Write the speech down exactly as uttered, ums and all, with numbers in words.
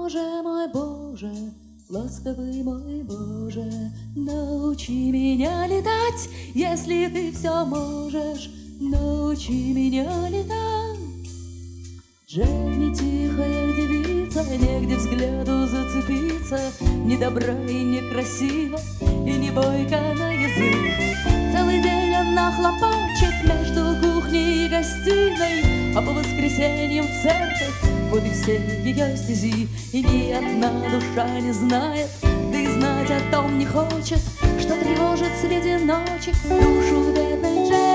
Боже мой, Боже, ласковый мой Боже, научи меня летать, если ты все можешь, научи меня летать. Дженни тихая девица, негде взгляду зацепиться, не добра и не красива, и не бойка на язык. Целый день она хлопочет между кухней и гостиной, а по воскресеньям в церковь, вот и все ее стези. И ни одна душа не знает, да и знать о том не хочет, что тревожит среди ночи душу бедной Дженни.